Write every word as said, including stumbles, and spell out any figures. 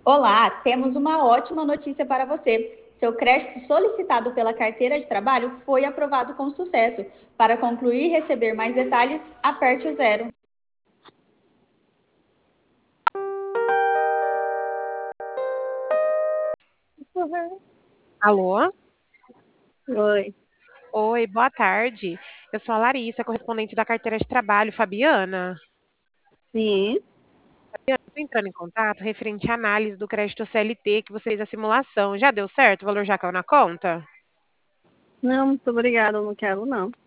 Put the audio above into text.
Olá, temos uma ótima notícia para você. Seu crédito solicitado pela carteira de trabalho foi aprovado com sucesso. Para concluir e receber mais detalhes, aperte o zero. Alô? Oi. Oi, boa tarde. Eu sou a Larissa, correspondente da carteira de trabalho, Fabiana. Sim. Estou entrando em contato referente à análise do crédito C L T que você fez a simulação. Já deu certo? O valor já caiu na conta? Não, muito obrigada, eu não quero não.